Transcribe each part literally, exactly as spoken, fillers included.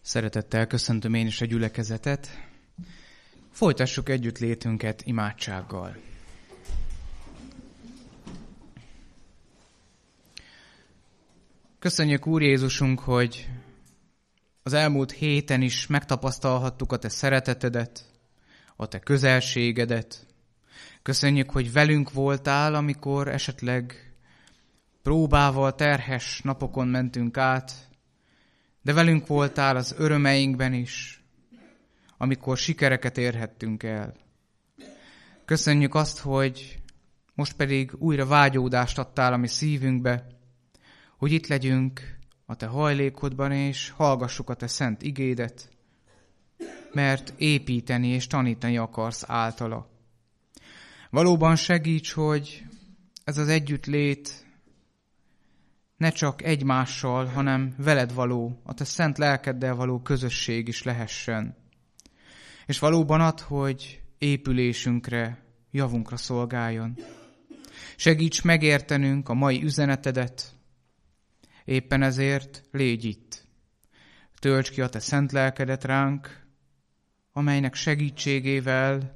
Szeretettel köszöntöm én is a gyülekezetet. Folytassuk együtt létünket imádsággal. Köszönjük, Úr Jézusunk, hogy az elmúlt héten is megtapasztalhattuk a Te szeretetedet, a Te közelségedet. Köszönjük, hogy velünk voltál, amikor esetleg próbával terhes napokon mentünk át, de velünk voltál az örömeinkben is, amikor sikereket érhettünk el. Köszönjük azt, hogy most pedig újra vágyódást adtál a mi szívünkbe, hogy itt legyünk a Te hajlékodban, és hallgassuk a Te szent igédet, mert építeni és tanítani akarsz általa. Valóban segíts, hogy ez az együttlét ne csak egymással, hanem veled való, a Te szent lelkeddel való közösség is lehessen. És valóban add, hogy épülésünkre, javunkra szolgáljon. Segíts megértenünk a mai üzenetedet, éppen ezért légy itt. Tölts ki a Te szent lelkedet ránk, amelynek segítségével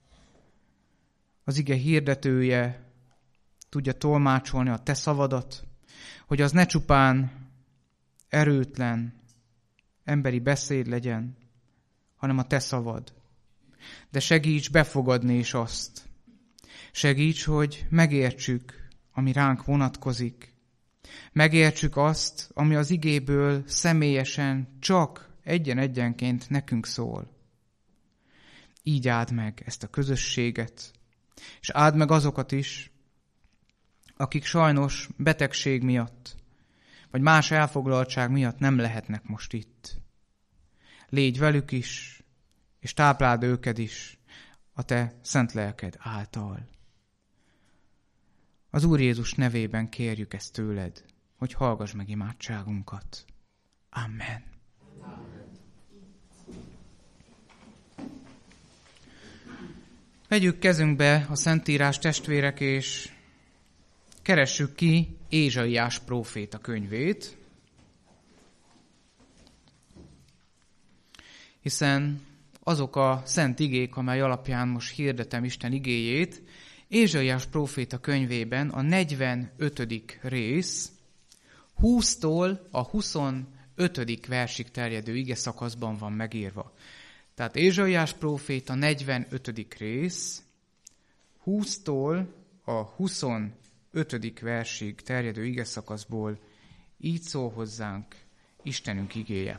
az ige hirdetője tudja tolmácsolni a Te szavadat, hogy az ne csupán erőtlen, emberi beszéd legyen, hanem a Te szavad. De segíts befogadni is azt. Segíts, hogy megértsük, ami ránk vonatkozik. Megértsük azt, ami az igéből személyesen csak egyen-egyenként nekünk szól. Így áld meg ezt a közösséget, és áld meg azokat is, akik sajnos betegség miatt, vagy más elfoglaltság miatt nem lehetnek most itt. Légy velük is, és tápláld őket is a Te szent lelked által. Az Úr Jézus nevében kérjük ezt tőled, hogy hallgass meg imádságunkat. Amen. Vegyük kezünkbe a Szentírás, testvérek, és keressük ki Ézsaiás próféta könyvét, hiszen azok a szent igék, amely alapján most hirdetem Isten igéjét, Ézsaiás próféta könyvében a negyvenötödik rész, húsztól a huszonötödik versig terjedő ige szakaszban van megírva. Tehát Ézsaiás próféta negyvenötödik rész, húsztól a huszonötödik versig terjedő ige szakaszból így szól hozzánk Istenünk igéje.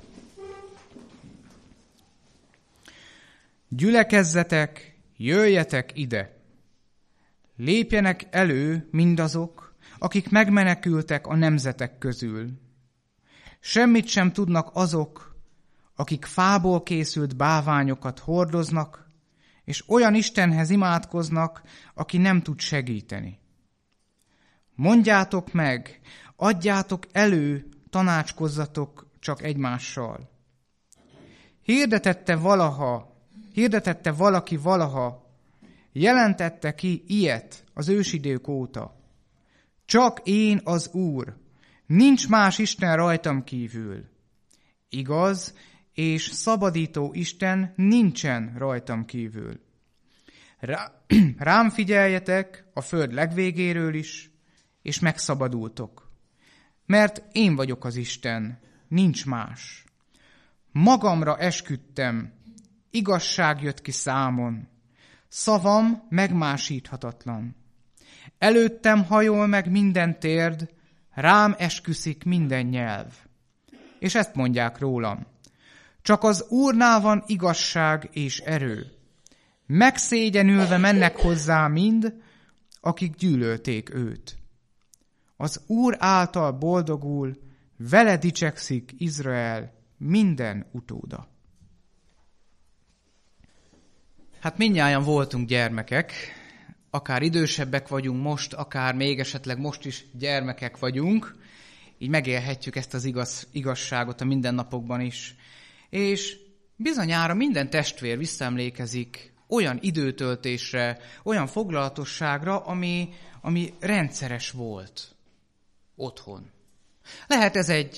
Gyülekezzetek, jöjjetek ide! Lépjenek elő mindazok, akik megmenekültek a nemzetek közül. Semmit sem tudnak azok, akik fából készült báványokat hordoznak, és olyan Istenhez imádkoznak, aki nem tud segíteni. Mondjátok meg, adjátok elő, tanácskozzatok csak egymással. Hirdetette valaha, hirdetette valaki valaha, jelentette ki ilyet az ősidők óta. Csak én az Úr, nincs más Isten rajtam kívül. Igaz, és szabadító Isten nincsen rajtam kívül. Rá, rám figyeljetek a föld legvégéről is, és megszabadultok. Mert én vagyok az Isten, nincs más. Magamra esküdtem, igazság jött ki számon. Szavam megmásíthatatlan. Előttem hajol meg minden térd, rám esküszik minden nyelv. És ezt mondják rólam. Csak az Úrnál van igazság és erő. Megszégyenülve mennek hozzá mind, akik gyűlölték őt. Az Úr által boldogul, vele dicsekszik Izrael minden utóda. Hát mindnyájan voltunk gyermekek, akár idősebbek vagyunk most, akár még esetleg most is gyermekek vagyunk, így megélhetjük ezt az igaz, igazságot a mindennapokban is. És bizonyára minden testvér visszaemlékezik olyan időtöltésre, olyan foglalatosságra, ami, ami rendszeres volt otthon. Lehet ez egy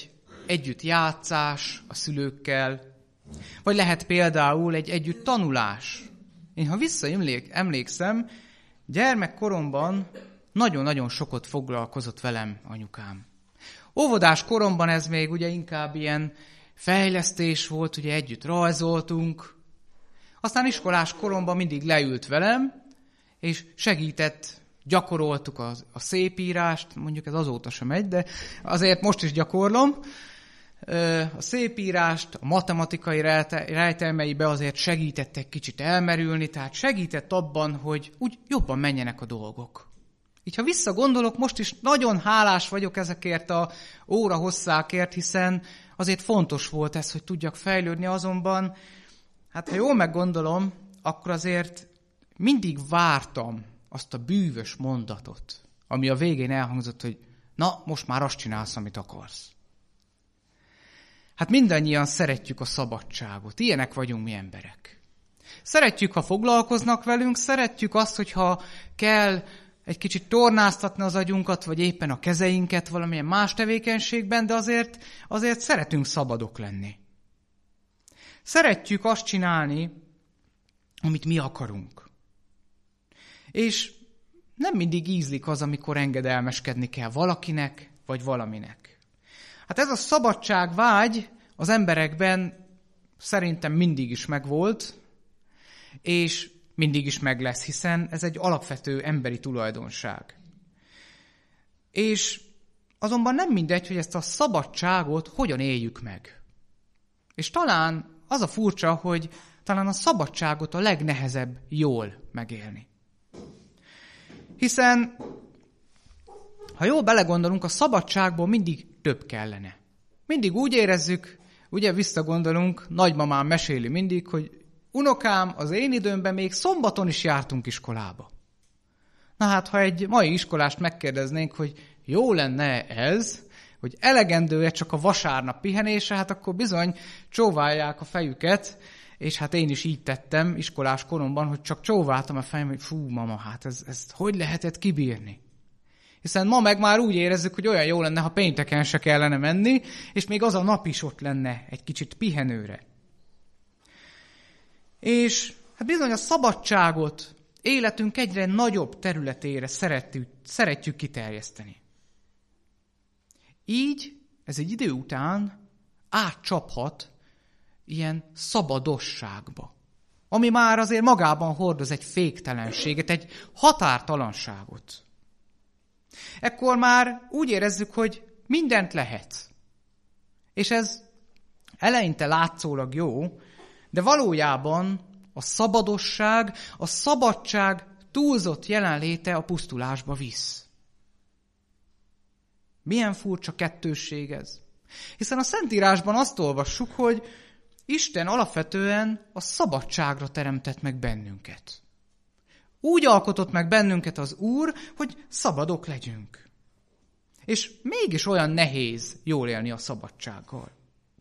együtt játszás a szülőkkel, vagy lehet például egy együtt tanulás. Én ha visszaemlékszem, gyermekkoromban nagyon-nagyon sokat foglalkozott velem anyukám. Óvodás koromban ez még ugye inkább ilyen fejlesztés volt, ugye együtt rajzoltunk. Aztán iskolás koromban mindig leült velem, és segített, gyakoroltuk a, a szépírást, mondjuk ez azóta sem megy, de azért most is gyakorlom. A szépírást, a matematikai rejtelmeibe azért segített egy kicsit elmerülni, tehát segített abban, hogy úgy jobban menjenek a dolgok. Így ha visszagondolok, most is nagyon hálás vagyok ezekért a óra hosszákért, hiszen azért fontos volt ez, hogy tudjak fejlődni, azonban, hát ha jól meggondolom, akkor azért mindig vártam azt a bűvös mondatot, ami a végén elhangzott, hogy na, most már azt csinálsz, amit akarsz. Hát mindannyian szeretjük a szabadságot, ilyenek vagyunk mi emberek. Szeretjük, ha foglalkoznak velünk, szeretjük azt, hogyha kell egy kicsit tornáztatni az agyunkat, vagy éppen a kezeinket valamilyen más tevékenységben, de azért, azért szeretünk szabadok lenni. Szeretjük azt csinálni, amit mi akarunk. És nem mindig ízlik az, amikor engedelmeskedni kell valakinek, vagy valaminek. Hát ez a szabadságvágy az emberekben szerintem mindig is megvolt, és mindig is meg lesz, hiszen ez egy alapvető emberi tulajdonság. És azonban nem mindegy, hogy ezt a szabadságot hogyan éljük meg. És talán az a furcsa, hogy talán a szabadságot a legnehezebb jól megélni. Hiszen, ha jól belegondolunk, a szabadságból mindig több kellene. Mindig úgy érezzük, ugye visszagondolunk, nagymamám meséli mindig, hogy unokám, az én időmben még szombaton is jártunk iskolába. Na hát, ha egy mai iskolást megkérdeznénk, hogy jó lenne ez, hogy elegendő-e csak a vasárnap pihenése, hát akkor bizony csóválják a fejüket, és hát én is így tettem iskolás koromban, hogy csak csóváltam a fejem, hogy fú, mama, hát ez, ezt hogy lehetett kibírni? Hiszen ma meg már úgy érezzük, hogy olyan jó lenne, ha pénteken se kellene menni, és még az a nap is ott lenne egy kicsit pihenőre. És hát bizony a szabadságot életünk egyre nagyobb területére szeretjük, szeretjük kiterjeszteni. Így ez egy idő után átcsaphat ilyen szabadosságba, ami már azért magában hordoz egy féktelenséget, egy határtalanságot. Ekkor már úgy érezzük, hogy mindent lehet. És ez eleinte látszólag jó, de valójában a szabadosság, a szabadság túlzott jelenléte a pusztulásba visz. Milyen furcsa kettősség ez. Hiszen a Szentírásban azt olvassuk, hogy Isten alapvetően a szabadságra teremtett meg bennünket. Úgy alkotott meg bennünket az Úr, hogy szabadok legyünk. És mégis olyan nehéz jól élni a szabadsággal.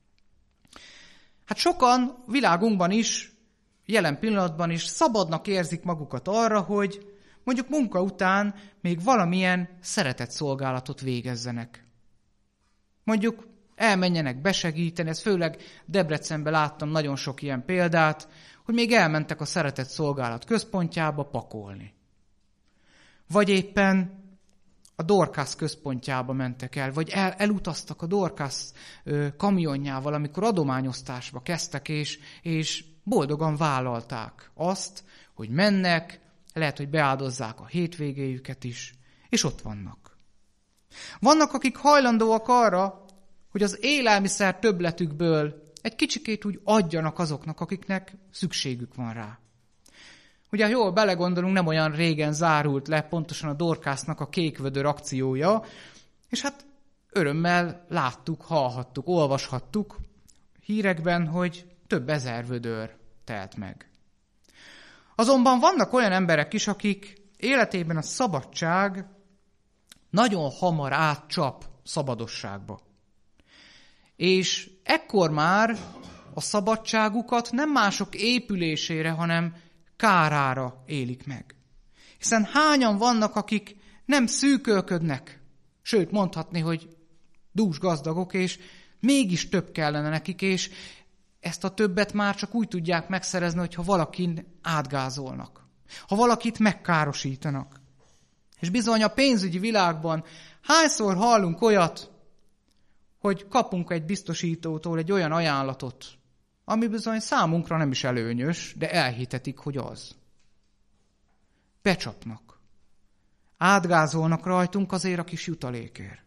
Hát sokan világunkban is, jelen pillanatban is szabadnak érzik magukat arra, hogy mondjuk munka után még valamilyen szeretetszolgálatot végezzenek. Mondjuk elmenjenek besegíteni, ez főleg Debrecenben láttam nagyon sok ilyen példát, hogy még elmentek a szeretetszolgálat központjába pakolni. Vagy éppen a Dorcas központjába mentek el, vagy el, elutaztak a Dorcas ö, kamionjával, amikor adományosztásba kezdtek, és, és boldogan vállalták azt, hogy mennek, lehet, hogy beáldozzák a hétvégéjüket is, és ott vannak. Vannak, akik hajlandóak arra, hogy az élelmiszer többletükből egy kicsikét úgy adjanak azoknak, akiknek szükségük van rá. Ugye, jól belegondolunk, nem olyan régen zárult le pontosan a Dorcasnak a kékvödör akciója, és hát örömmel láttuk, hallhattuk, olvashattuk hírekben, hogy több ezer vödör telt meg. Azonban vannak olyan emberek is, akik életében a szabadság nagyon hamar átcsap szabadosságba. És ekkor már a szabadságukat nem mások épülésére, hanem kárára élik meg. Hiszen hányan vannak, akik nem szűkölködnek, sőt mondhatni, hogy dús gazdagok, és mégis több kellene nekik, és ezt a többet már csak úgy tudják megszerezni, hogyha valakin átgázolnak, ha valakit megkárosítanak. És bizony a pénzügyi világban hányszor hallunk olyat, hogy kapunk egy biztosítótól egy olyan ajánlatot, ami bizony számunkra nem is előnyös, de elhitetik, hogy az. Becsapnak. Átgázolnak rajtunk azért a kis jutalékért.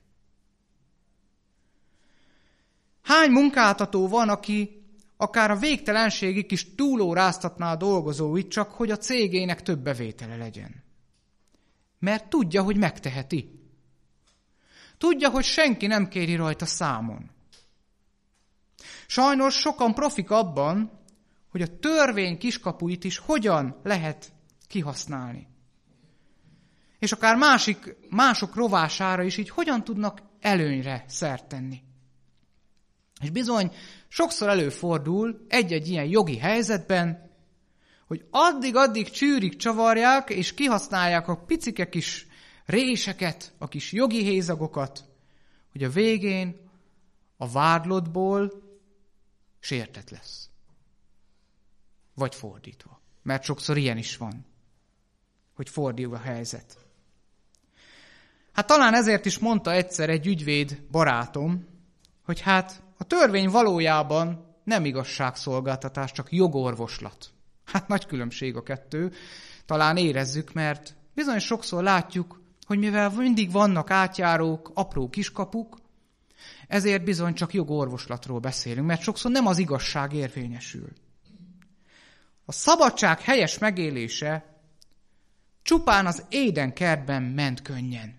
Hány munkáltató van, aki akár a végtelenségig is túlóráztatná a dolgozóit, csak hogy a cégének több bevétele legyen. Mert tudja, hogy megteheti. Tudja, hogy senki nem kéri rajta számon. Sajnos sokan profik abban, hogy a törvény kiskapuit is hogyan lehet kihasználni. És akár másik, mások rovására is így hogyan tudnak előnyre szert tenni. És bizony, sokszor előfordul egy-egy ilyen jogi helyzetben, hogy addig-addig csűrik, csavarják, és kihasználják a picike kis réseket, a kis jogi hézagokat, hogy a végén a vádlottból sértett lesz. Vagy fordítva. Mert sokszor ilyen is van, hogy fordítva a helyzet. Hát talán ezért is mondta egyszer egy ügyvéd barátom, hogy hát a törvény valójában nem igazságszolgáltatás, csak jogorvoslat. Hát nagy különbség a kettő, talán érezzük, mert bizony sokszor látjuk, hogy mivel mindig vannak átjárók, apró kiskapuk, ezért bizony csak jogorvoslatról beszélünk, mert sokszor nem az igazság érvényesül. A szabadság helyes megélése csupán az Éden kertben ment könnyen.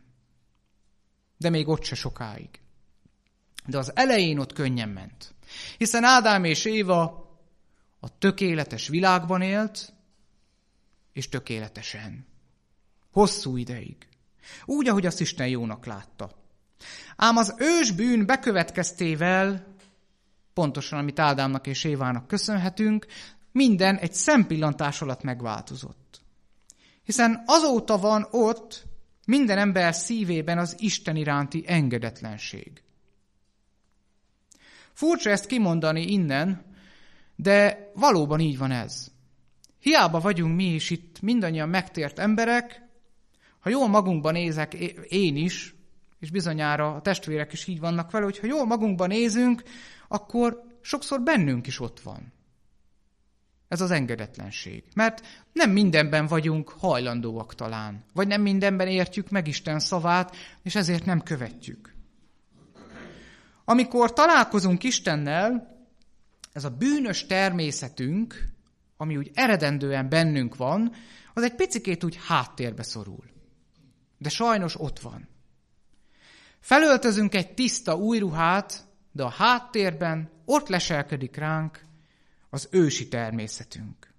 De még ott se sokáig. De az elején ott könnyen ment. Hiszen Ádám és Éva a tökéletes világban élt, és tökéletesen. Hosszú ideig. Úgy, ahogy azt Isten jónak látta. Ám az ős bűn bekövetkeztével, pontosan amit Ádámnak és Évának köszönhetünk, minden egy szempillantás alatt megváltozott. Hiszen azóta van ott minden ember szívében az Isten iránti engedetlenség. Furcsa ezt kimondani innen, de valóban így van ez. Hiába vagyunk mi is itt mindannyian megtért emberek, ha jól magunkban nézek én is, és bizonyára a testvérek is így vannak vele, hogy ha jól magunkban nézünk, akkor sokszor bennünk is ott van. Ez az engedetlenség. Mert nem mindenben vagyunk hajlandóak talán, vagy nem mindenben értjük meg Isten szavát, és ezért nem követjük. Amikor találkozunk Istennel, ez a bűnös természetünk, ami úgy eredendően bennünk van, az egy picikét úgy háttérbe szorul. De sajnos ott van. Felöltözünk egy tiszta új ruhát, de a háttérben ott leselkedik ránk az ősi természetünk.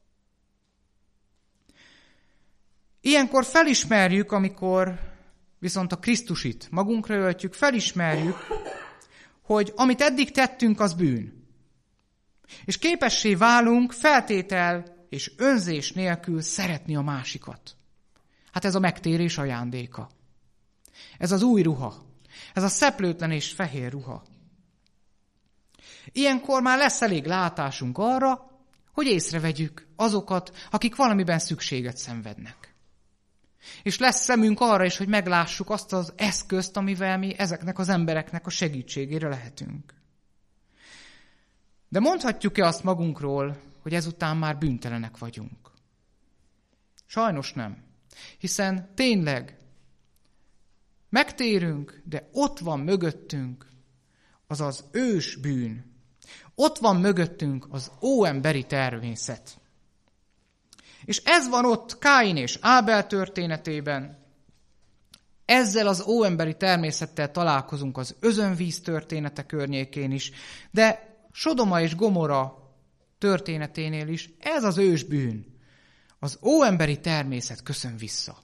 Ilyenkor felismerjük, amikor viszont a Krisztusit magunkra öltjük, felismerjük, hogy amit eddig tettünk, az bűn. És képessé válunk feltétel és önzés nélkül szeretni a másikat. Hát ez a megtérés ajándéka. Ez az új ruha. Ez a szeplőtlen és fehér ruha. Ilyenkor már lesz elég látásunk arra, hogy észrevegyük azokat, akik valamiben szükséget szenvednek. És lesz szemünk arra is, hogy meglássuk azt az eszközt, amivel mi ezeknek az embereknek a segítségére lehetünk. De mondhatjuk-e azt magunkról, hogy ezután már bűntelenek vagyunk? Sajnos nem. Hiszen tényleg megtérünk, de ott van mögöttünk az az ős bűn. Ott van mögöttünk az óemberi természet. És ez van ott Káin és Ábel történetében. Ezzel az óemberi természettel találkozunk az özönvíz története környékén is, de Sodoma és Gomora történeténél is ez az ős bűn. Az óemberi természet köszön vissza.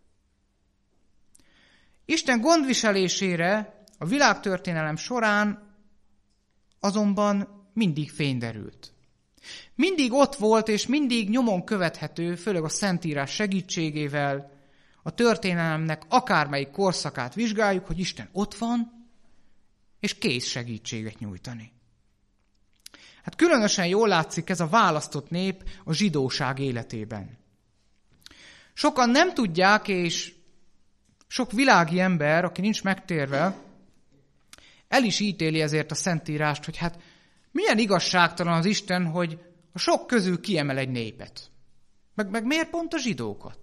Isten gondviselésére a világtörténelem során azonban mindig fény derült. Mindig ott volt, és mindig nyomon követhető, főleg a Szentírás segítségével, a történelemnek akármelyik korszakát vizsgáljuk, hogy Isten ott van, és kész segítséget nyújtani. Hát különösen jól látszik ez a választott nép a zsidóság életében. Sokan nem tudják, és sok világi ember, aki nincs megtérve, el is ítéli ezért a Szentírást, hogy hát milyen igazságtalan az Isten, hogy a sok közül kiemel egy népet. Meg, meg miért pont a zsidókat?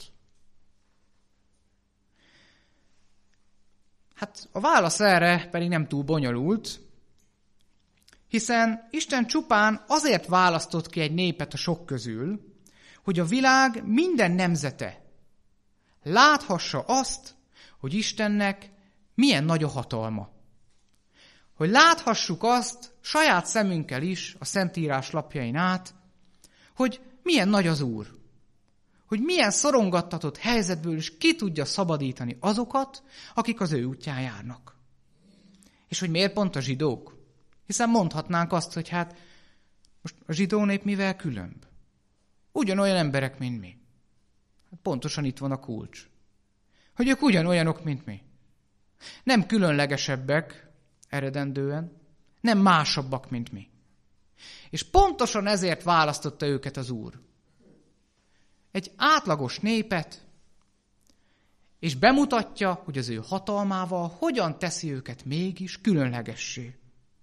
Hát a válasz erre pedig nem túl bonyolult, hiszen Isten csupán azért választott ki egy népet a sok közül, hogy a világ minden nemzete láthassa azt, hogy Istennek milyen nagy a hatalma. Hogy láthassuk azt saját szemünkkel is a Szentírás lapjain át, hogy milyen nagy az Úr. Hogy milyen szorongattatott helyzetből is ki tudja szabadítani azokat, akik az ő útján járnak. És hogy miért pont a zsidók? Hiszen mondhatnánk azt, hogy hát most a zsidó nép mivel különb? Ugyanolyan emberek, mint mi. Hát pontosan itt van a kulcs. Hogy ők ugyanolyanok, mint mi. Nem különlegesebbek eredendően, nem másabbak, mint mi. És pontosan ezért választotta őket az Úr. Egy átlagos népet, és bemutatja, hogy az ő hatalmával hogyan teszi őket mégis különlegessé.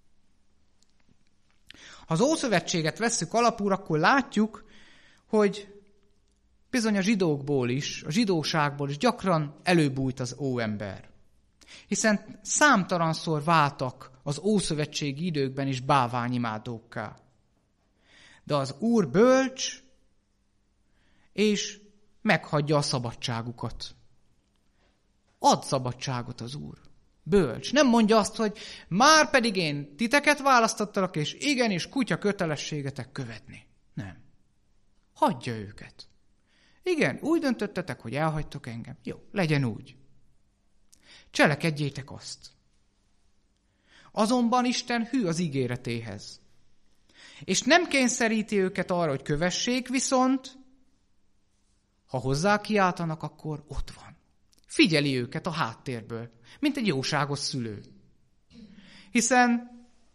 Ha az Ószövetséget vesszük alapul, akkor látjuk, hogy bizony a zsidókból is, a zsidóságból is gyakran előbújt az óember. Hiszen számtalanszor váltak az ószövetségi időkben is bálványimádókká. De az Úr bölcs, és meghagyja a szabadságukat. Ad szabadságot az Úr. Bölcs. Nem mondja azt, hogy már pedig én titeket választottalak, és igenis kutya kötelességetek követni. Nem. Hagyja őket. Igen, úgy döntöttetek, hogy elhagytok engem. Jó, legyen úgy. Cselekedjétek azt. Azonban Isten hű az ígéretéhez. És nem kényszeríti őket arra, hogy kövessék, viszont ha hozzá kiáltanak, akkor ott van. Figyeli őket a háttérből, mint egy jóságos szülő. Hiszen,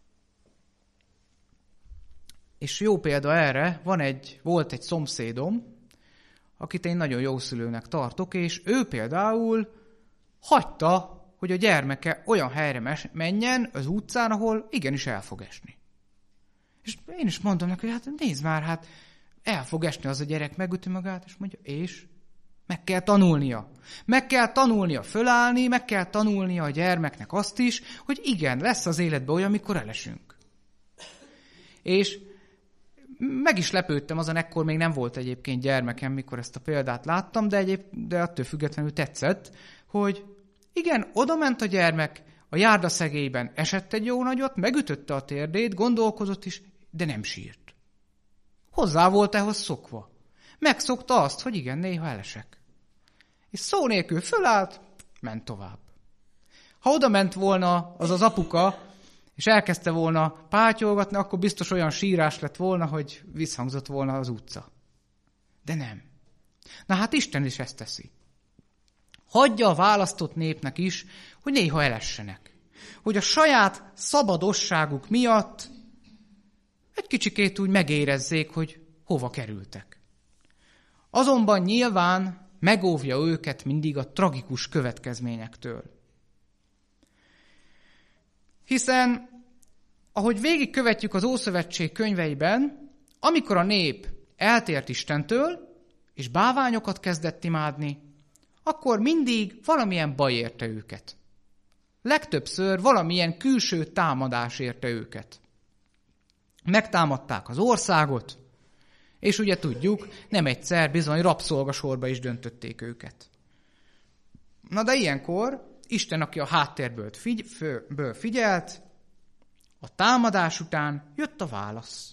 és jó példa erre, van egy, volt egy szomszédom, akit én nagyon jó szülőnek tartok, és ő például hagyta, hogy a gyermeke olyan helyre menjen az utcán, ahol igenis el fog esni. És én is mondom neki, hogy hát nézd már, hát el fog esni az a gyerek, megüti magát, és mondja, és meg kell tanulnia. Meg kell tanulnia fölállni, meg kell tanulnia a gyermeknek azt is, hogy igen, lesz az életben olyan, mikor elesünk. És meg is lepődtem, azon ekkor még nem volt egyébként gyermekem, mikor ezt a példát láttam, de, egyéb, de attól függetlenül tetszett, hogy igen, oda ment a gyermek, a járdaszegélyben esett egy jó nagyot, megütötte a térdét, gondolkozott is, de nem sírt. Hozzá volt ehhoz szokva. Megszokta azt, hogy igen, néha elesek. És szó nélkül fölállt, ment tovább. Ha oda ment volna az az apuka, és elkezdte volna pátyolgatni, akkor biztos olyan sírás lett volna, hogy visszhangzott volna az utca. De nem. Na hát Isten is ezt teszi. Hagyja a választott népnek is, hogy néha elessenek. Hogy a saját szabadosságuk miatt egy kicsikét úgy megérezzék, hogy hova kerültek. Azonban nyilván megóvja őket mindig a tragikus következményektől. Hiszen, ahogy végigkövetjük az Ószövetség könyveiben, amikor a nép eltért Istentől, és bálványokat kezdett imádni, akkor mindig valamilyen baj érte őket. Legtöbbször valamilyen külső támadás érte őket. Megtámadták az országot, és ugye tudjuk, nem egyszer bizony rabszolgasorba is döntötték őket. Na de ilyenkor Isten, aki a háttérből figy- fő, figyelt, a támadás után jött a válasz.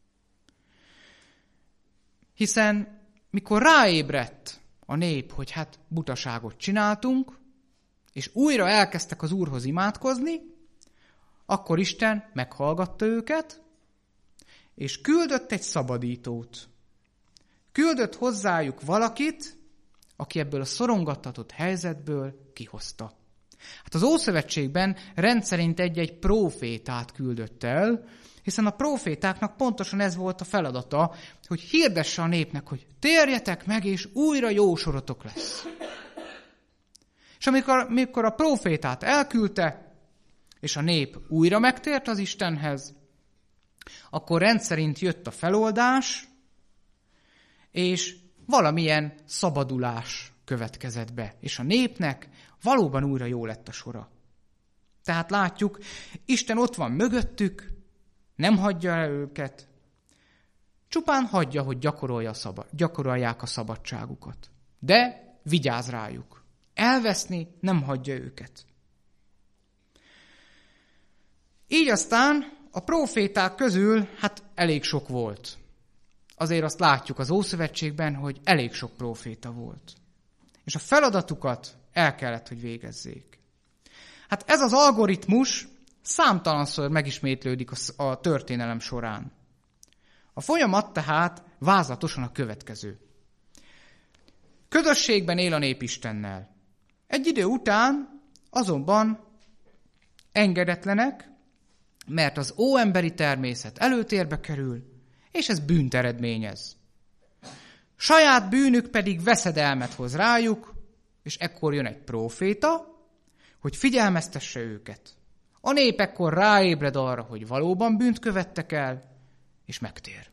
Hiszen mikor ráébredt a nép, hogy hát butaságot csináltunk, és újra elkezdtek az Úrhoz imádkozni, akkor Isten meghallgatta őket, és küldött egy szabadítót. Küldött hozzájuk valakit, aki ebből a szorongattatott helyzetből kihozta. Hát az Ószövetségben rendszerint egy-egy prófétát küldött el, hiszen a prófétáknak pontosan ez volt a feladata, hogy hirdesse a népnek, hogy térjetek meg, és újra jó sorotok lesz. És amikor, amikor a prófétát elküldte, és a nép újra megtért az Istenhez, akkor rendszerint jött a feloldás, és valamilyen szabadulás következett be. És a népnek valóban újra jó lett a sora. Tehát látjuk, Isten ott van mögöttük, nem hagyja el őket, csupán hagyja, hogy gyakorolja a szaba, gyakorolják a szabadságukat. De vigyáz rájuk. Elveszni nem hagyja őket. Így aztán a próféták közül hát elég sok volt. Azért azt látjuk az Ószövetségben, hogy elég sok próféta volt. És a feladatukat el kellett, hogy végezzék. Hát ez az algoritmus számtalanszor megismétlődik a történelem során. A folyamat tehát vázlatosan a következő. Közösségben él a nép Istennel. Egy idő után azonban engedetlenek, mert az óemberi természet előtérbe kerül, és ez bűnt eredményez. Saját bűnük pedig veszedelmet hoz rájuk, és ekkor jön egy próféta, hogy figyelmeztesse őket. A nép ekkor ráébred arra, hogy valóban bűnt követtek el, és megtér.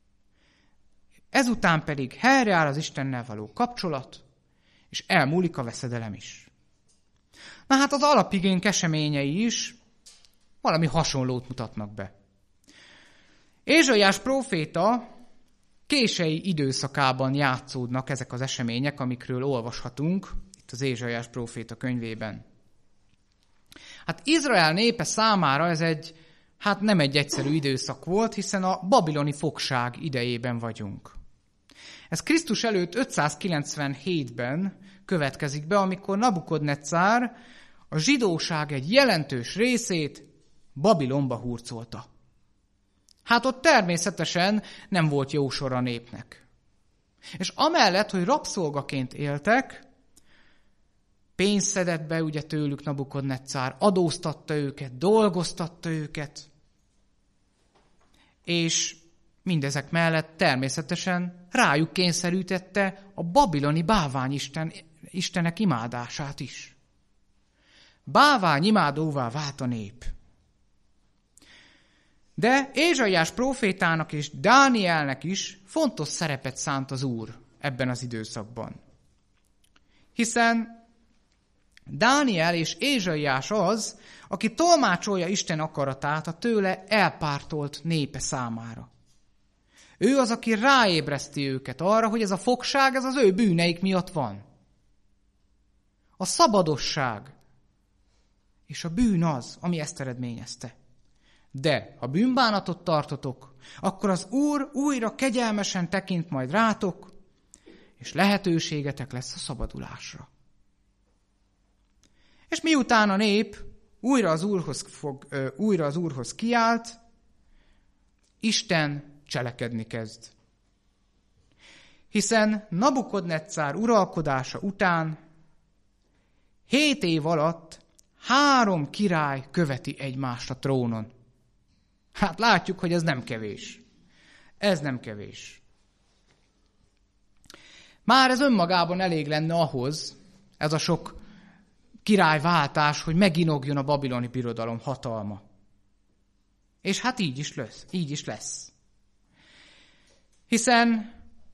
Ezután pedig helyreáll az Istennel való kapcsolat, és elmúlik a veszedelem is. Na hát az alapigénk eseményei is valami hasonlót mutatnak be. Ézsaiás próféta kései időszakában játszódnak ezek az események, amikről olvashatunk itt az Ézsaiás próféta könyvében. Hát Izrael népe számára ez egy, hát nem egy egyszerű időszak volt, hiszen a babiloni fogság idejében vagyunk. Ez Krisztus előtt ötszázkilencvenhétben következik be, amikor Nabukodnecár a zsidóság egy jelentős részét Babilonba hurcolta. Hát ott természetesen nem volt jó sor a népnek. És amellett, hogy rabszolgaként éltek, pénzt szedett be ugye tőlük Nabukodnecár, adóztatta őket, dolgoztatta őket, és mindezek mellett természetesen rájuk kényszerítette a babiloni bálványisten, istenek imádását is. Bálvány imádóvá vált a nép. De Ézsaiás prófétának és Dánielnek is fontos szerepet szánt az Úr ebben az időszakban. Hiszen Dániel és Ézsaiás az, aki tolmácsolja Isten akaratát a tőle elpártolt népe számára. Ő az, aki ráébreszti őket arra, hogy ez a fogság, ez az ő bűneik miatt van. A szabadosság és a bűn az, ami ezt eredményezte. De ha bűnbánatot tartotok, akkor az Úr újra kegyelmesen tekint majd rátok, és lehetőségetek lesz a szabadulásra. És miután a nép újra az Úrhoz, fog, ö, újra az Úrhoz kiált, Isten cselekedni kezd. Hiszen Nabukodnecár uralkodása után hét év alatt három király követi egymást a trónon. Hát látjuk, hogy ez nem kevés. Ez nem kevés. Már ez önmagában elég lenne ahhoz, ez a sok királyváltás, hogy meginogjon a babiloni birodalom hatalma. És hát így is lesz. Így is lesz. Hiszen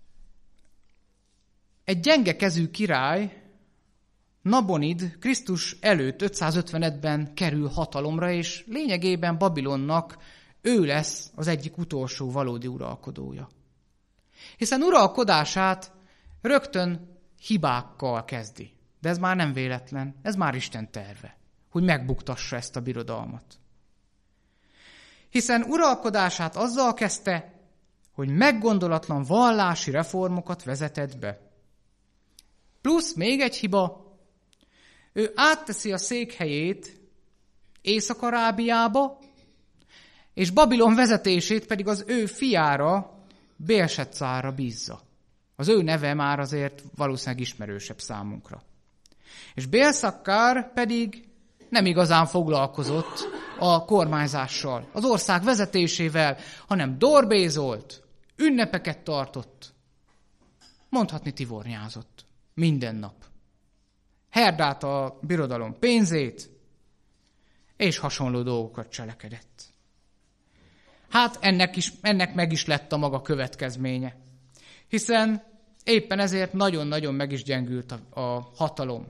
egy gyenge kezű király, Nabonid Krisztus előtt ötszázötvenötben kerül hatalomra, és lényegében Babilonnak ő lesz az egyik utolsó valódi uralkodója. Hiszen uralkodását rögtön hibákkal kezdi. De ez már nem véletlen, ez már Isten terve, hogy megbuktassa ezt a birodalmat. Hiszen uralkodását azzal kezdte, hogy meggondolatlan vallási reformokat vezetett be. Plusz még egy hiba, ő átteszi a székhelyét Észak-Arábiába, és Babilon vezetését pedig az ő fiára, Bélsetszárra bízza. Az ő neve már azért valószínűleg ismerősebb számunkra. És Bélszakkár pedig nem igazán foglalkozott a kormányzással, az ország vezetésével, hanem dorbézolt, ünnepeket tartott. Mondhatni tivornyázott. Minden nap. Herdálta a birodalom pénzét, és hasonló dolgokat cselekedett. Hát ennek, is, ennek meg is lett a maga következménye. Hiszen éppen ezért nagyon-nagyon meg is gyengült a, a hatalom.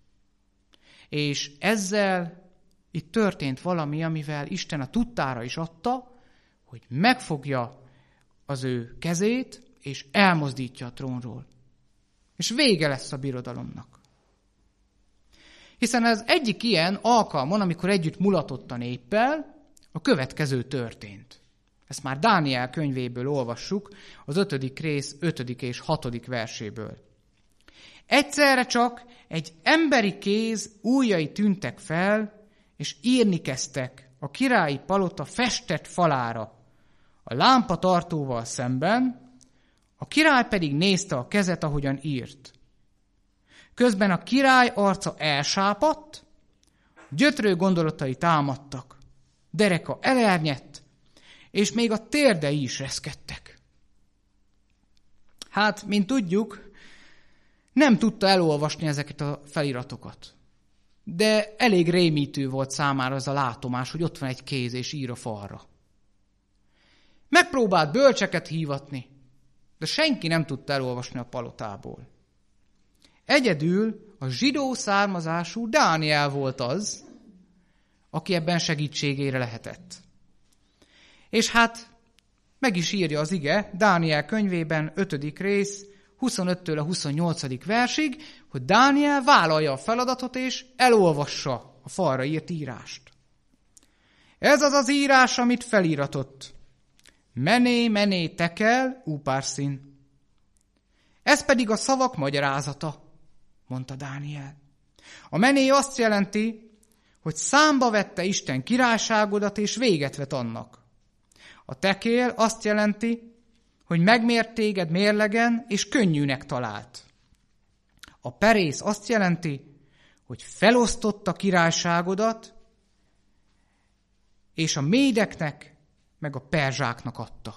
És ezzel itt történt valami, amivel Isten a tudtára is adta, hogy megfogja az ő kezét, és elmozdítja a trónról. És vége lesz a birodalomnak. Hiszen az egyik ilyen alkalmon, amikor együtt mulatott a néppel, a következő történt. Ezt már Dániel könyvéből olvassuk, az ötödik rész ötödik és hatodik verséből. Egyszerre csak egy emberi kéz ujjai tűntek fel, és írni kezdtek a királyi palota festett falára, a lámpatartóval szemben, a király pedig nézte a kezet, ahogyan írt. Közben a király arca elsápadt, gyötrő gondolatai támadtak, dereka elernyett, és még a térdei is reszkedtek. Hát, mint tudjuk, nem tudta elolvasni ezeket a feliratokat. De elég rémítő volt számára az a látomás, hogy ott van egy kéz és ír a falra. Megpróbált bölcseket hívatni, de senki nem tudta elolvasni a palotából. Egyedül a zsidó származású Dániel volt az, aki ebben segítségére lehetett. És hát meg is írja az ige Dániel könyvében ötödik rész huszonöttől a huszonnyolcadik versig, hogy Dániel vállalja a feladatot és elolvassa a falra írt írást. Ez az az írás, amit felíratott. Mené, mené, tekel, upárszín. Ez pedig a szavak magyarázata, mondta Dániel. A mené azt jelenti, hogy számba vette Isten királyságodat és véget vet annak. A tekél azt jelenti, hogy megmért téged mérlegen és könnyűnek talált. A perész azt jelenti, hogy felosztotta királyságodat, és a médeknek meg a perzsáknak adta.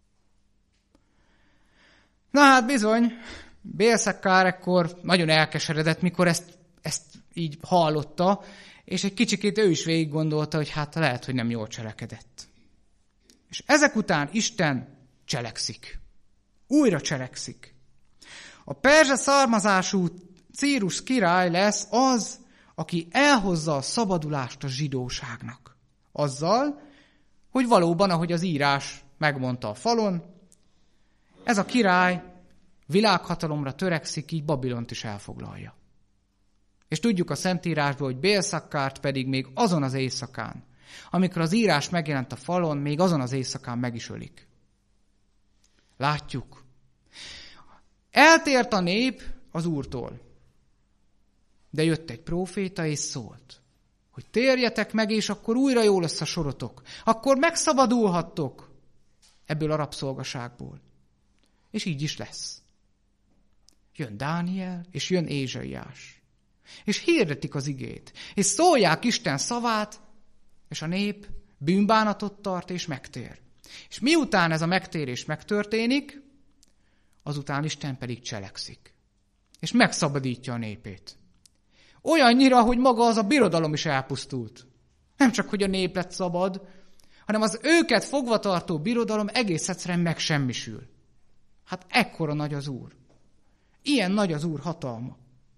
Na hát bizony, Bélszakkár ekkor nagyon elkeseredett, mikor ezt, ezt így hallotta, és egy kicsikét ő is végig gondolta, hogy hát lehet, hogy nem jól cselekedett. És ezek után Isten cselekszik. Újra cselekszik. A perzsa származású Círus király lesz az, aki elhozza a szabadulást a zsidóságnak. Azzal, hogy valóban, ahogy az írás megmondta a falon, ez a király világhatalomra törekszik, így Babilont is elfoglalja. És tudjuk a Szentírásból, hogy Bélszakkárt pedig még azon az éjszakán, amikor az írás megjelent a falon, még azon az éjszakán meg is ölik. Látjuk. Eltért a nép az Úrtól. De jött egy próféta és szólt, hogy térjetek meg, és akkor újra jó lesz a sorotok. Akkor megszabadulhattok ebből a rabszolgaságból. És így is lesz. Jön Dániel, és jön Ézsaiás. És hirdetik az igét. És szólják Isten szavát, és a nép bűnbánatot tart, és megtér. És miután ez a megtérés megtörténik, azután Isten pedig cselekszik. És megszabadítja a népét. Olyannyira, hogy maga az a birodalom is elpusztult. Nem csak, hogy a nép lett szabad, hanem az őket fogvatartó birodalom egész egyszerűen megsemmisül. Hát ekkora nagy az Úr. Ilyen nagy az Úr hatalma.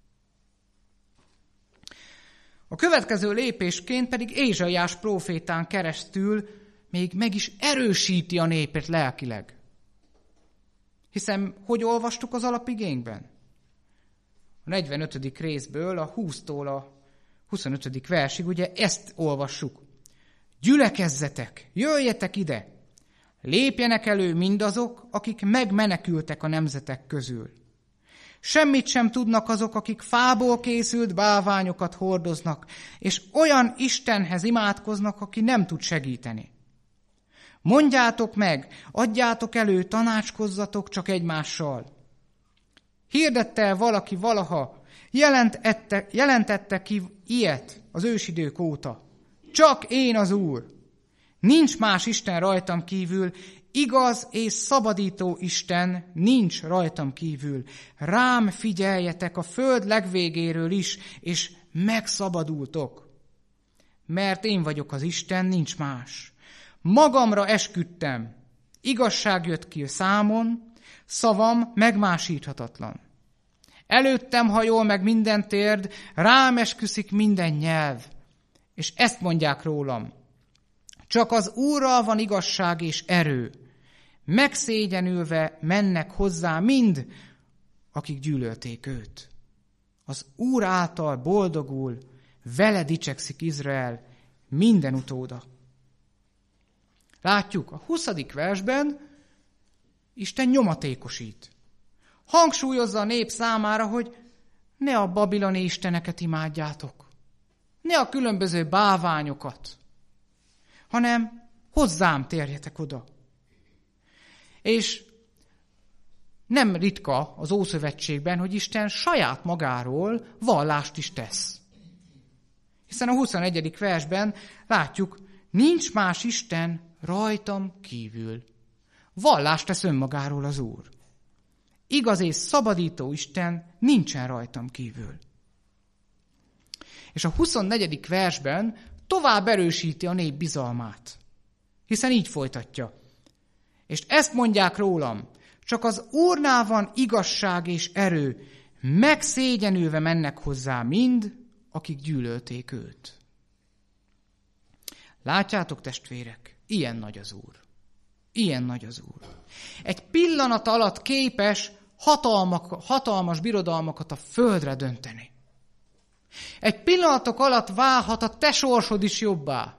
A következő lépésként pedig Ézsaiás prófétán keresztül még meg is erősíti a népet lelkileg. Hiszen, hogy olvastuk az alapigénkben? A negyvenötödik részből, a húsztól a huszonötödik versig, ugye ezt olvassuk. Gyülekezzetek, jöjjetek ide, lépjenek elő mindazok, akik megmenekültek a nemzetek közül. Semmit sem tudnak azok, akik fából készült bálványokat hordoznak, és olyan Istenhez imádkoznak, aki nem tud segíteni. Mondjátok meg, adjátok elő, tanácskozzatok csak egymással. Hirdette el valaki valaha, Jelentette, jelentette ki ilyet az ősidők óta. Csak én az Úr. Nincs más Isten rajtam kívül, igaz és szabadító Isten nincs rajtam kívül. Rám figyeljetek a föld legvégéről is, és megszabadultok. Mert én vagyok az Isten, nincs más. Magamra esküdtem, igazság jött ki a számon, szavam megmásíthatatlan. Előttem hajol meg minden térd, rám esküszik minden nyelv. És ezt mondják rólam. Csak az Úrral van igazság és erő. Megszégyenülve mennek hozzá mind, akik gyűlölték őt. Az Úr által boldogul, vele dicsekszik Izrael minden utóda. Látjuk, a huszadik versben Isten nyomatékosít. Hangsúlyozza a nép számára, hogy ne a babiloni isteneket imádjátok, ne a különböző bálványokat, hanem hozzám térjetek oda. És nem ritka az Ószövetségben, hogy Isten saját magáról vallást is tesz. Hiszen a huszonegyedik versben látjuk, nincs más Isten rajtam kívül. Vallást tesz önmagáról az Úr. Igaz és szabadító Isten nincsen rajtam kívül. És a huszonnegyedik versben tovább erősíti a nép bizalmát. Hiszen így folytatja. És ezt mondják rólam, csak az Úrnál van igazság és erő, megszégyenülve mennek hozzá mind, akik gyűlölték őt. Látjátok, testvérek, ilyen nagy az Úr. Ilyen nagy az Úr. Egy pillanat alatt képes hatalmak, hatalmas birodalmakat a földre dönteni. Egy pillanatok alatt válhat a te sorsod is jobbá.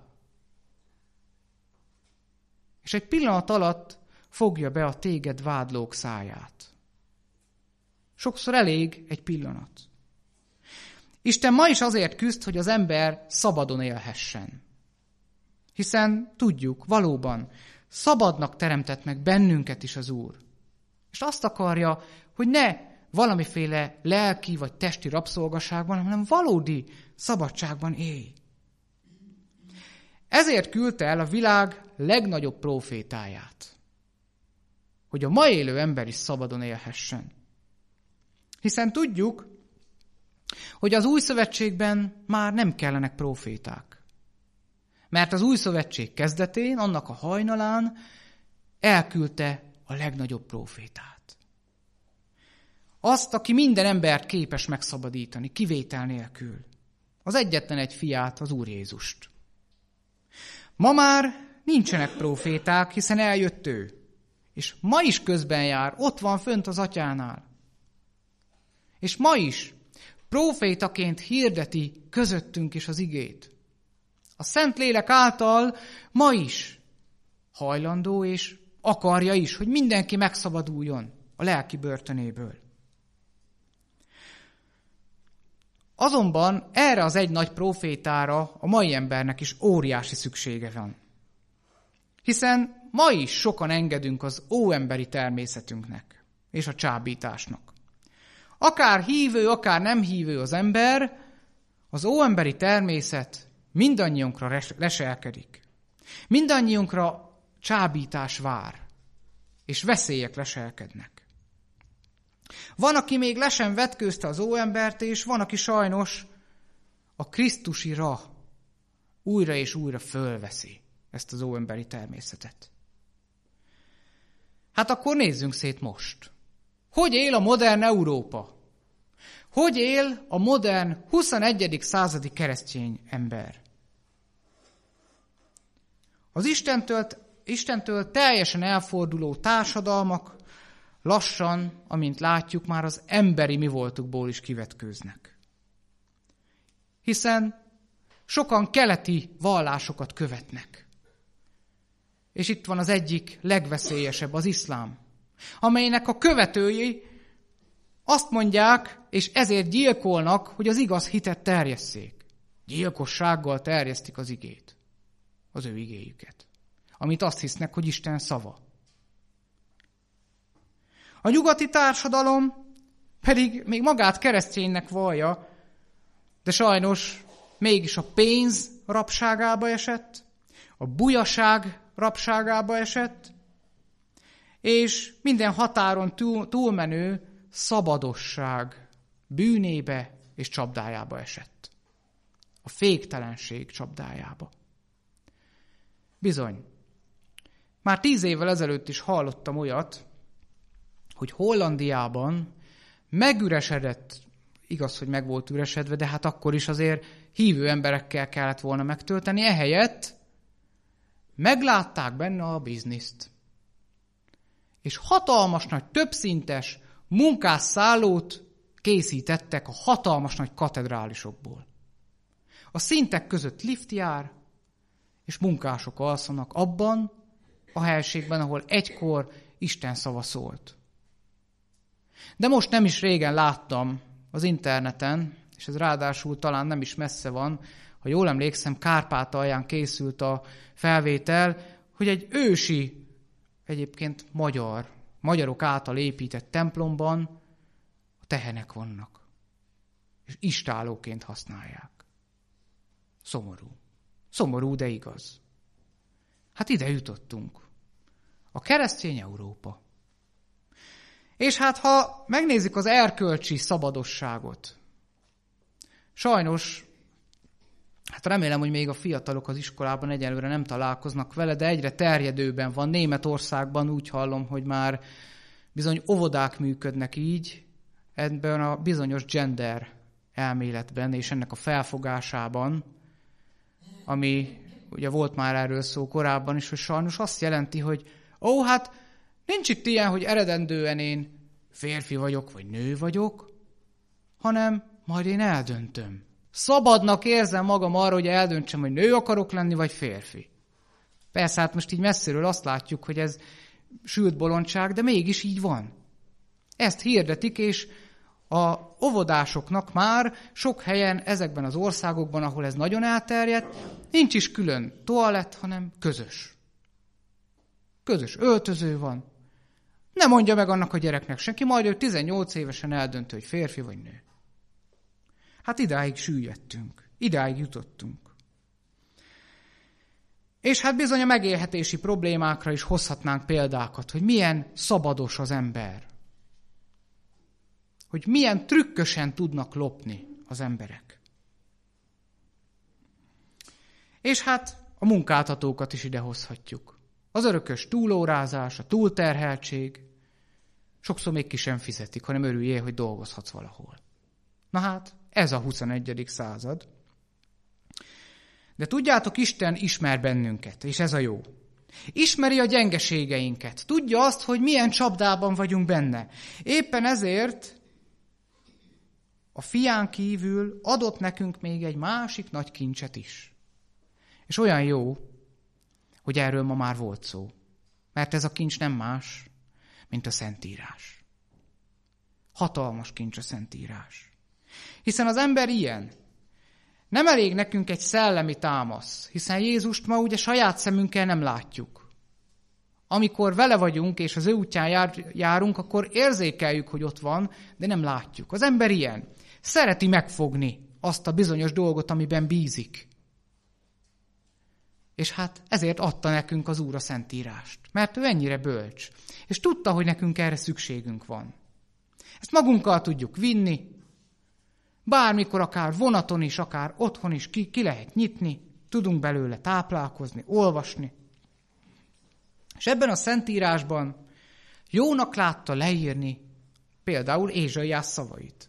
És egy pillanat alatt fogja be a téged vádlók száját. Sokszor elég egy pillanat. Isten ma is azért küzd, hogy az ember szabadon élhessen. Hiszen tudjuk, valóban szabadnak teremtett meg bennünket is az Úr. És azt akarja, hogy ne valamiféle lelki vagy testi rabszolgaságban, hanem valódi szabadságban élj. Ezért küldte el a világ legnagyobb prófétáját, hogy a ma élő ember is szabadon élhessen. Hiszen tudjuk, hogy az új szövetségben már nem kellenek próféták. Mert az új szövetség kezdetén, annak a hajnalán elküldte a legnagyobb prófétát. Azt, aki minden embert képes megszabadítani, kivétel nélkül. Az egyetlen egy fiát, az Úr Jézust. Ma már nincsenek próféták, hiszen eljött ő. És ma is közben jár, ott van fönt az atyánál. És ma is prófétaként hirdeti közöttünk is az igét. A Szentlélek által ma is hajlandó és akarja is, hogy mindenki megszabaduljon a lelki börtönéből. Azonban erre az egy nagy prófétára a mai embernek is óriási szüksége van. Hiszen ma is sokan engedünk az óemberi természetünknek és a csábításnak. Akár hívő, akár nem hívő az ember, az óemberi természet mindannyiunkra leselkedik. Mindannyiunkra csábítás vár, és veszélyek leselkednek. Van, aki még le sem vetkőzte az óembert, és van, aki sajnos a krisztusira újra és újra fölveszi ezt az óemberi természetet. Hát akkor nézzünk szét most. Hogy él a modern Európa? Hogy él a modern huszonegyedik századi keresztény ember? Az Istentől, Istentől teljesen elforduló társadalmak lassan, amint látjuk, már az emberi mi voltukból is kivetkőznek. Hiszen sokan keleti vallásokat követnek. És itt van az egyik legveszélyesebb, az iszlám, amelynek a követői azt mondják, és ezért gyilkolnak, hogy az igaz hitet terjesszék. Gyilkossággal terjesztik az igét, az ő igéjüket, amit azt hisznek, hogy Isten szava. A nyugati társadalom Pedig még magát kereszténynek vallja, de sajnos mégis a pénz rabságába esett, a bujaság rabságába esett, és minden határon túl, túlmenő szabadosság bűnébe és csapdájába esett. A féktelenség csapdájába. Bizony, már tíz évvel ezelőtt is hallottam olyat, hogy Hollandiában megüresedett, igaz, hogy meg volt üresedve, de hát akkor is azért hívő emberekkel kellett volna megtölteni, ehelyett meglátták benne a bizniszt. És hatalmas nagy, többszintes munkásszállót készítettek a hatalmas nagy katedrálisokból. A szintek között lift jár, és munkások alszanak abban a helységben, ahol egykor Isten szava szólt. De most nem is régen láttam az interneten, és ez ráadásul talán nem is messze van, ha jól emlékszem, Kárpátalján készült a felvétel, hogy egy ősi, egyébként magyar, magyarok által épített templomban a tehenek vannak, és istállóként használják. Szomorú. Szomorú, de igaz. Hát ide jutottunk. A keresztény Európa. És hát, ha megnézzük az erkölcsi szabadosságot, sajnos, hát remélem, hogy még a fiatalok az iskolában egyelőre nem találkoznak vele, de egyre terjedőben van. Németországban úgy hallom, hogy már bizony óvodák működnek így, ebben a bizonyos gender elméletben és ennek a felfogásában, ami ugye volt már erről szó korábban is, hogy sajnos azt jelenti, hogy ó, hát nincs itt ilyen, hogy eredendően én férfi vagyok, vagy nő vagyok, hanem majd én eldöntöm. Szabadnak érzem magam arra, hogy eldöntsem, hogy nő akarok lenni, vagy férfi. Persze, hát most így messziről azt látjuk, hogy ez sült bolondság, de mégis így van. Ezt hirdetik, és a óvodásoknak már sok helyen ezekben az országokban, ahol ez nagyon elterjedt, nincs is külön toalett, hanem közös. Közös öltöző van. Ne mondja meg annak a gyereknek senki, majd ő tizennyolc évesen eldöntő, hogy férfi vagy nő. Hát idáig süllyedtünk, idáig jutottunk. És hát bizony a megélhetési problémákra is hozhatnánk példákat, hogy milyen szabados az ember. Hogy milyen trükkösen tudnak lopni az emberek. És hát a munkáltatókat is idehozhatjuk. Az örökös túlórázás, a túlterheltség, sokszor még ki sem fizetik, hanem örüljél, hogy dolgozhatsz valahol. Na hát, ez a huszonegyedik század. De tudjátok, Isten ismer bennünket, és ez a jó. Ismeri a gyengeségeinket. Tudja azt, hogy milyen csapdában vagyunk benne. Éppen ezért a fián kívül adott nekünk még egy másik nagy kincset is. És olyan jó, hogy erről ma már volt szó. Mert ez a kincs nem más, mint a Szentírás. Hatalmas kincs a Szentírás. Hiszen az ember ilyen. Nem elég nekünk egy szellemi támasz, hiszen Jézust ma ugye saját szemünkkel nem látjuk. Amikor vele vagyunk, és az ő útján jár, járunk, akkor érzékeljük, hogy ott van, de nem látjuk. Az ember ilyen. Szereti megfogni azt a bizonyos dolgot, amiben bízik. És hát ezért adta nekünk az Úr a Szentírást. Mert ő ennyire bölcs. És tudta, hogy nekünk erre szükségünk van. Ezt magunkkal tudjuk vinni. Bármikor, akár vonaton is, akár otthon is ki, ki lehet nyitni. Tudunk belőle táplálkozni, olvasni. És ebben a Szentírásban jónak látta leírni például Ézsaiás szavait.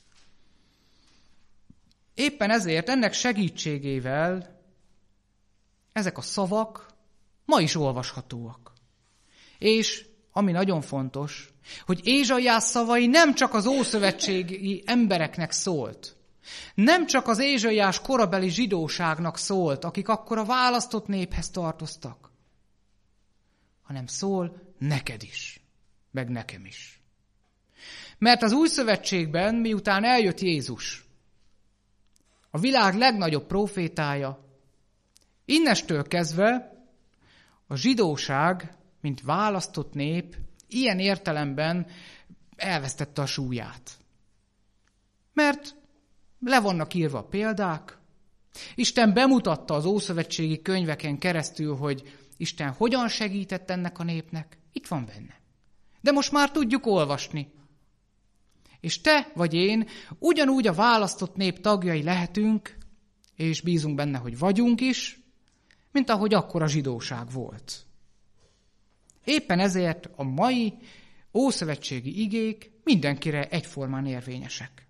Éppen ezért ennek segítségével ezek a szavak ma is olvashatóak. És ami nagyon fontos, hogy Ézsaiás szavai nem csak az ószövetségi embereknek szólt, nem csak az Ézsaiás korabeli zsidóságnak szólt, akik akkor a választott néphez tartoztak, hanem szól neked is, meg nekem is. Mert az új szövetségben, miután eljött Jézus, a világ legnagyobb prófétája, innestől kezdve a zsidóság, mint választott nép, ilyen értelemben elvesztette a súlyát. Mert le vannak írva a példák, Isten bemutatta az ószövetségi könyveken keresztül, hogy Isten hogyan segített ennek a népnek. Itt van benne. De most már tudjuk olvasni. És te vagy én ugyanúgy a választott nép tagjai lehetünk, és bízunk benne, hogy vagyunk is, mint ahogy akkor a zsidóság volt. Éppen ezért a mai ószövetségi igék mindenkire egyformán érvényesek.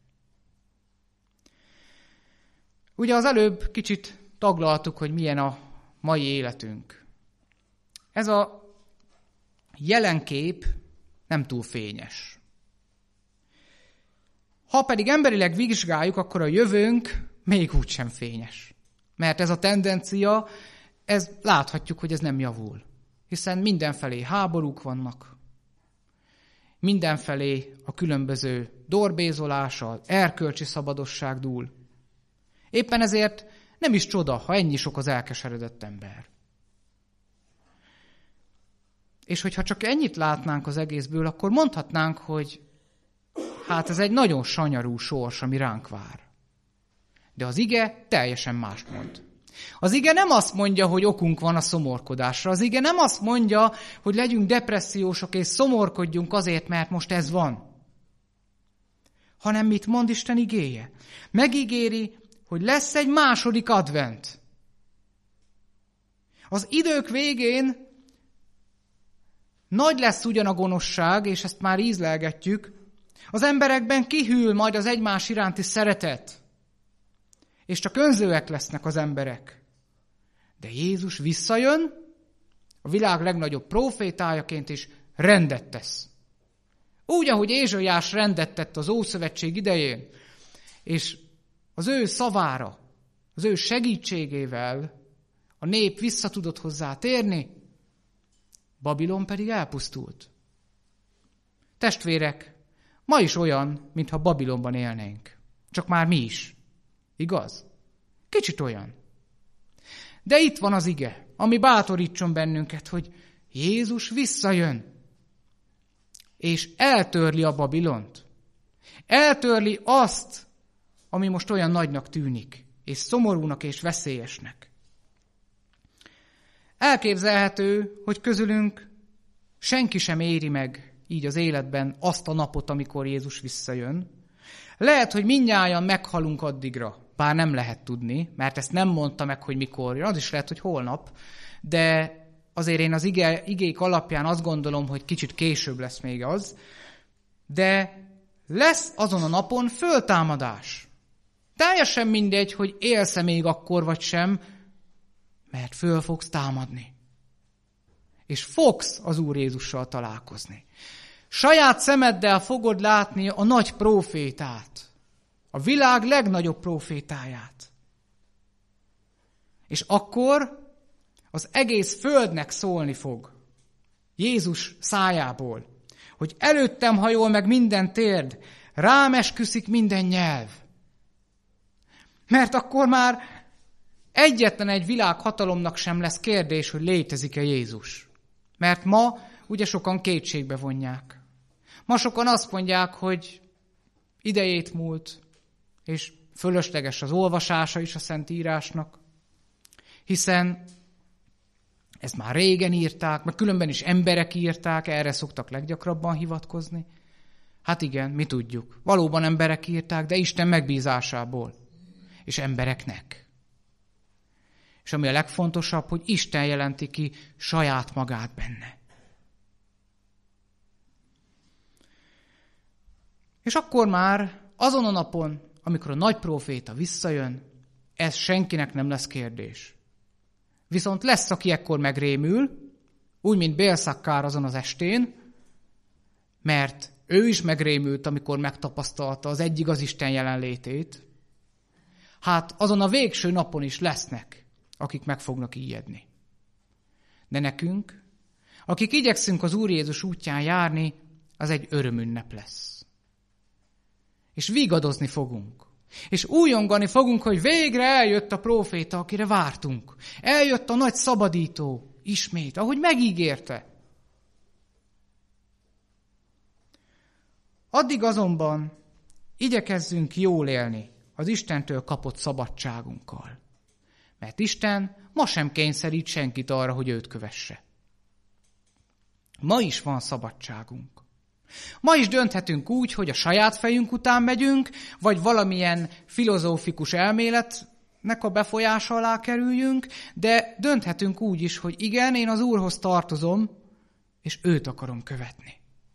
Ugye az előbb kicsit taglaltuk, hogy milyen a mai életünk. Ez a jelenkép nem túl fényes. Ha pedig emberileg vizsgáljuk, akkor a jövőnk még úgysem fényes. Mert ez a tendencia, ez láthatjuk, hogy ez nem javul. Hiszen mindenfelé háborúk vannak. Mindenfelé a különböző dorbézolással, erkölcsi szabadosság dúl. Éppen ezért nem is csoda, ha ennyi sok az elkeseredett ember. És hogyha csak ennyit látnánk az egészből, akkor mondhatnánk, hogy hát ez egy nagyon sanyarú sors, ami ránk vár. De az ige teljesen mást mond. Az ige nem azt mondja, hogy okunk van a szomorkodásra. Az ige nem azt mondja, hogy legyünk depressziósok és szomorkodjunk azért, mert most ez van. Hanem mit mond Isten igéje? Megígéri, hogy lesz egy második advent. Az idők végén nagy lesz ugyan a gonoszság, és ezt már ízlelgetjük, az emberekben kihűl majd az egymás iránti szeretet, és csak önzőek lesznek az emberek. De Jézus visszajön, a világ legnagyobb prófétájaként is rendet tesz. Úgy, ahogy Ézsaiás rendet tett az Ószövetség idején, és az ő szavára, az ő segítségével a nép vissza tudott hozzá térni, Babilon pedig elpusztult. Testvérek, ma is olyan, mintha Babilonban élnénk. Csak már mi is. Igaz? Kicsit olyan. De itt van az ige, ami bátorítson bennünket, hogy Jézus visszajön, és eltörli a Babilont. Eltörli azt, ami most olyan nagynak tűnik, és szomorúnak és veszélyesnek. Elképzelhető, hogy közülünk senki sem éri meg így az életben azt a napot, amikor Jézus visszajön. Lehet, hogy mindnyájan meghalunk addigra, bár nem lehet tudni, mert ezt nem mondta meg, hogy mikor jön, az is lehet, hogy holnap, de azért én az ige, igék alapján azt gondolom, hogy kicsit később lesz még az, de lesz azon a napon föltámadás. Teljesen mindegy, hogy élsz-e még akkor vagy sem, mert föl fogsz támadni. És fogsz az Úr Jézussal találkozni. Saját szemeddel fogod látni a nagy prófétát, a világ legnagyobb prófétáját. És akkor az egész földnek szólni fog Jézus szájából, hogy előttem hajol meg minden térd, rám esküszik minden nyelv. Mert akkor már egyetlen egy világhatalomnak sem lesz kérdés, hogy létezik-e Jézus. Mert ma ugye sokan kétségbe vonják. Ma sokan azt mondják, hogy idejét múlt, és fölösleges az olvasása is a Szentírásnak, hiszen ezt már régen írták, meg különben is emberek írták, erre szoktak leggyakrabban hivatkozni. Hát igen, mi tudjuk. Valóban emberek írták, de Isten megbízásából. És embereknek. És ami a legfontosabb, hogy Isten jelenti ki saját magát benne. És akkor már azon a napon, amikor a nagy próféta visszajön, ez senkinek nem lesz kérdés. Viszont lesz, aki ekkor megrémül, úgy, mint Bélszakkár azon az estén, mert ő is megrémült, amikor megtapasztalta az egy igaz Isten jelenlétét. Hát azon a végső napon is lesznek, akik meg fognak ijedni. De nekünk, akik igyekszünk az Úr Jézus útján járni, az egy örömünnep lesz. És vigadozni fogunk. És újongani fogunk, hogy végre eljött a próféta, akire vártunk. Eljött a nagy szabadító ismét, ahogy megígérte. Addig azonban igyekezzünk jól élni az Istentől kapott szabadságunkkal. Mert Isten ma sem kényszerít senkit arra, hogy őt kövesse. Ma is van szabadságunk. Ma is dönthetünk úgy, hogy a saját fejünk után megyünk, vagy valamilyen filozófikus elméletnek a befolyása alá kerüljünk, de dönthetünk úgy is, hogy igen, én az Úrhoz tartozom, és őt akarom követni.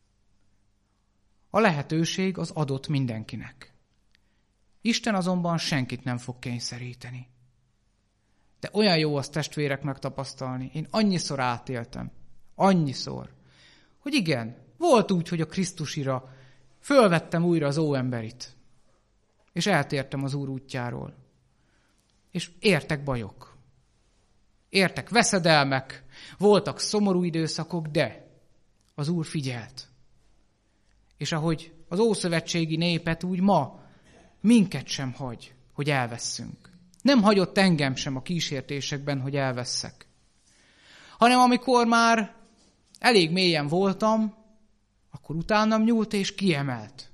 A lehetőség az adott mindenkinek. Isten azonban senkit nem fog kényszeríteni. De olyan jó azt, testvérek, megtapasztalni. Én annyiszor átéltem, annyiszor, hogy igen, volt úgy, hogy a Krisztusira fölvettem újra az óemberit, és eltértem az Úr útjáról. És értek bajok, értek veszedelmek, voltak szomorú időszakok, de az Úr figyelt. És ahogy az ószövetségi népet, úgy ma minket sem hagy, hogy elvesszünk. Nem hagyott engem sem a kísértésekben, hogy elvesszek. Hanem amikor már elég mélyen voltam, akkor utánam nyúlt és kiemelt.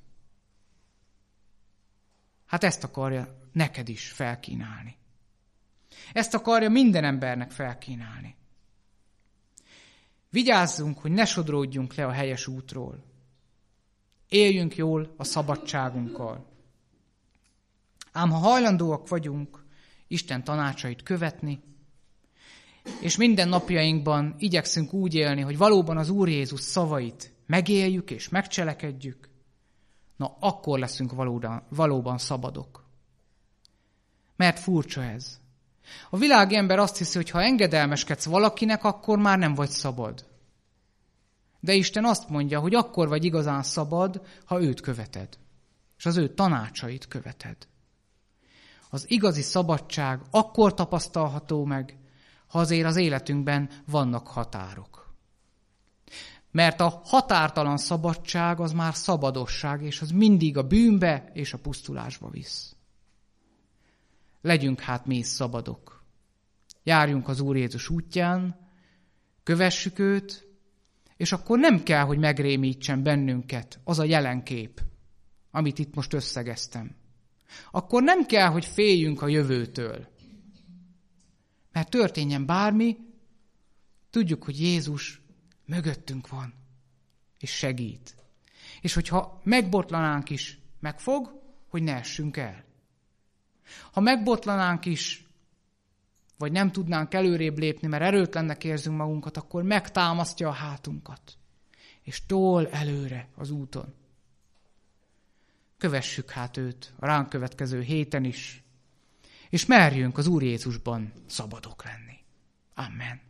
Hát ezt akarja neked is felkínálni. Ezt akarja minden embernek felkínálni. Vigyázzunk, hogy ne sodródjunk le a helyes útról. Éljünk jól a szabadságunkkal. Ám ha hajlandóak vagyunk Isten tanácsait követni, és minden napjainkban igyekszünk úgy élni, hogy valóban az Úr Jézus szavait megéljük és megcselekedjük, na akkor leszünk valóban, valóban szabadok. Mert furcsa ez. A világi ember azt hiszi, hogy ha engedelmeskedsz valakinek, akkor már nem vagy szabad. De Isten azt mondja, hogy akkor vagy igazán szabad, ha őt követed, és az ő tanácsait követed. Az igazi szabadság akkor tapasztalható meg, ha azért az életünkben vannak határok. Mert a határtalan szabadság az már szabadosság, és az mindig a bűnbe és a pusztulásba visz. Legyünk hát mi is szabadok. Járjunk az Úr Jézus útján, kövessük őt, és akkor nem kell, hogy megrémítsen bennünket az a jelenkép, amit itt most összegeztem. Akkor nem kell, hogy féljünk a jövőtől. Mert történjen bármi, tudjuk, hogy Jézus mögöttünk van, és segít. És hogyha megbotlanánk is, megfog, hogy ne essünk el. Ha megbotlanánk is, vagy nem tudnánk előrébb lépni, mert erőtlennek érzünk magunkat, akkor megtámasztja a hátunkat, és tol előre az úton. Kövessük hát őt a ránk következő héten is, és merjünk az Úr Jézusban szabadok lenni. Amen.